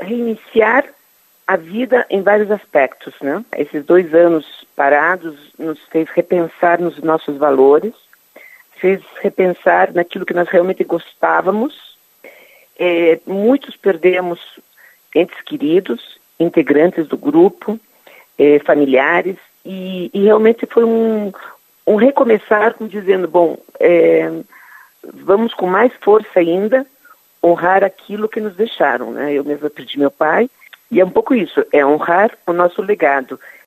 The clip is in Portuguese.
reiniciar a vida em vários aspectos, né? Esses 2 anos parados nos fez repensar nos nossos valores, fez repensar naquilo que nós realmente gostávamos. Muitos perdemos entes queridos, integrantes do grupo, familiares, e realmente foi um recomeçar, dizendo, vamos com mais força ainda honrar aquilo que nos deixaram, né? Eu mesma perdi meu pai, e é um pouco isso, é honrar o nosso legado.